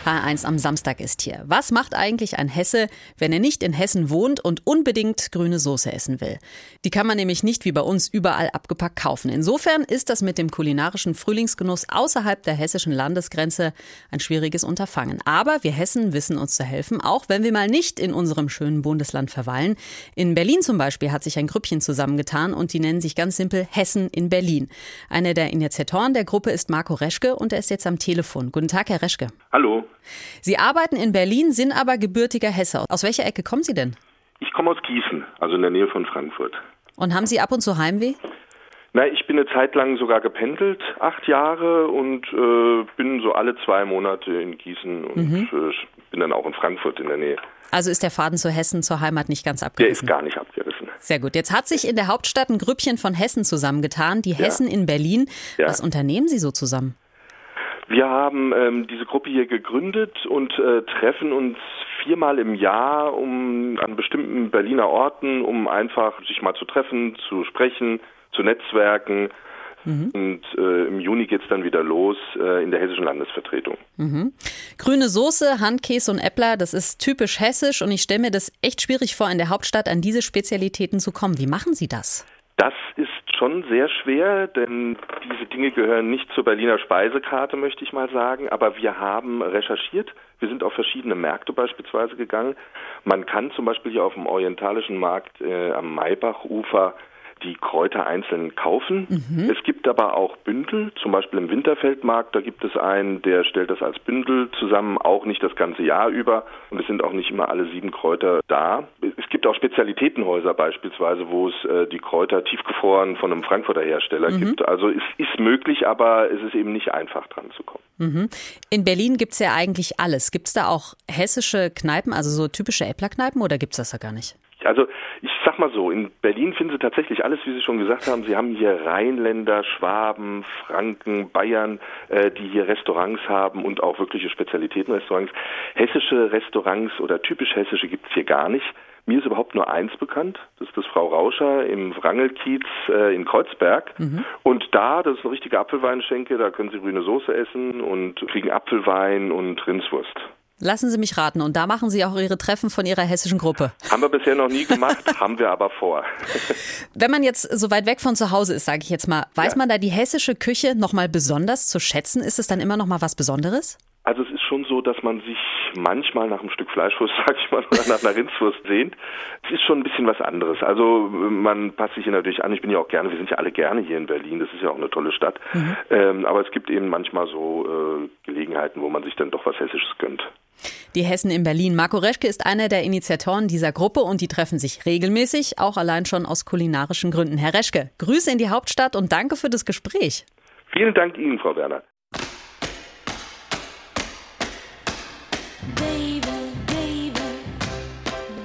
HR1 am Samstag ist hier. Was macht eigentlich ein Hesse, wenn er nicht in Hessen wohnt und unbedingt grüne Soße essen will? Die kann man nämlich nicht wie bei uns überall abgepackt kaufen. Insofern ist das mit dem kulinarischen Frühlingsgenuss außerhalb der hessischen Landesgrenze ein schwieriges Unterfangen. Aber wir Hessen wissen uns zu helfen, auch wenn wir mal nicht in unserem schönen Bundesland verweilen. In Berlin zum Beispiel hat sich ein Grüppchen zusammengetan und die nennen sich ganz simpel Hessen in Berlin. Einer der Initiatoren der Gruppe ist Marco Reschke und er ist jetzt am Telefon. Guten Tag, Herr Reschke. Hallo. Sie arbeiten in Berlin, sind aber gebürtiger Hesse. Aus welcher Ecke kommen Sie denn? Ich komme aus Gießen, also in der Nähe von Frankfurt. Und haben Sie ab und zu Heimweh? Na, ich bin eine Zeit lang sogar gependelt, 8 Jahre und bin so alle 2 Monate in Gießen und bin dann auch in Frankfurt in der Nähe. Also ist der Faden zu Hessen, zur Heimat nicht ganz Der abgerissen? ist gar nicht abgerissen. Sehr gut. Jetzt hat sich in der Hauptstadt ein Grüppchen von Hessen zusammengetan, die Hessen in Berlin. Ja. Was unternehmen Sie so zusammen? Wir haben diese Gruppe hier gegründet und treffen uns 4-mal im Jahr an bestimmten Berliner Orten, um einfach sich mal zu treffen, zu sprechen, zu netzwerken. Und im Juni geht's dann wieder los in der hessischen Landesvertretung. Grüne Soße, Handkäse und Äppler, das ist typisch hessisch und ich stelle mir das echt schwierig vor, in der Hauptstadt an diese Spezialitäten zu kommen. Wie machen Sie das? Das ist schon sehr schwer, denn diese Dinge gehören nicht zur Berliner Speisekarte, möchte ich mal sagen. Aber wir haben recherchiert. Wir sind auf verschiedene Märkte beispielsweise gegangen. Man kann zum Beispiel hier auf dem orientalischen Markt am Maybachufer die Kräuter einzeln kaufen. Es gibt aber auch Bündel, zum Beispiel im Winterfeldmarkt, da gibt es einen, der stellt das als Bündel zusammen, auch nicht das ganze Jahr über und es sind auch nicht immer alle 7 Kräuter da. Es gibt auch Spezialitätenhäuser beispielsweise, wo es die Kräuter tiefgefroren von einem Frankfurter Hersteller gibt. Also es ist möglich, aber es ist eben nicht einfach dran zu kommen. In Berlin gibt es ja eigentlich alles. Gibt es da auch hessische Kneipen, also so typische Äpplerkneipen oder gibt es das da gar nicht? Also ich sag mal so, in Berlin finden Sie tatsächlich alles, wie Sie schon gesagt haben. Sie haben hier Rheinländer, Schwaben, Franken, Bayern, die hier Restaurants haben und auch wirkliche Spezialitätenrestaurants. Hessische Restaurants oder typisch hessische gibt es hier gar nicht. Mir ist überhaupt nur eins bekannt, das ist das Frau Rauscher im Wrangelkiez in Kreuzberg. Und das ist eine richtige Apfelweinschenke, da können Sie grüne Soße essen und kriegen Apfelwein und Rindswurst. Lassen Sie mich raten, und da machen Sie auch Ihre Treffen von Ihrer hessischen Gruppe. Haben wir bisher noch nie gemacht, haben wir aber vor. Wenn man jetzt so weit weg von zu Hause ist, sage ich jetzt mal, weiß man da die hessische Küche nochmal besonders zu schätzen? Ist es dann immer noch mal was Besonderes? Also es ist schon so, dass man sich manchmal nach einem Stück Fleischwurst, sag ich mal, oder nach einer Rindswurst sehnt. Es ist schon ein bisschen was anderes. Also man passt sich hier natürlich an. Ich bin ja auch gerne, wir sind ja alle gerne hier in Berlin. Das ist ja auch eine tolle Stadt. Aber es gibt eben manchmal so Gelegenheiten, wo man sich dann doch was Hessisches gönnt. Die Hessen in Berlin. Marco Reschke ist einer der Initiatoren dieser Gruppe und die treffen sich regelmäßig, auch allein schon aus kulinarischen Gründen. Herr Reschke, Grüße in die Hauptstadt und danke für das Gespräch. Vielen Dank Ihnen, Frau Werner. Baby.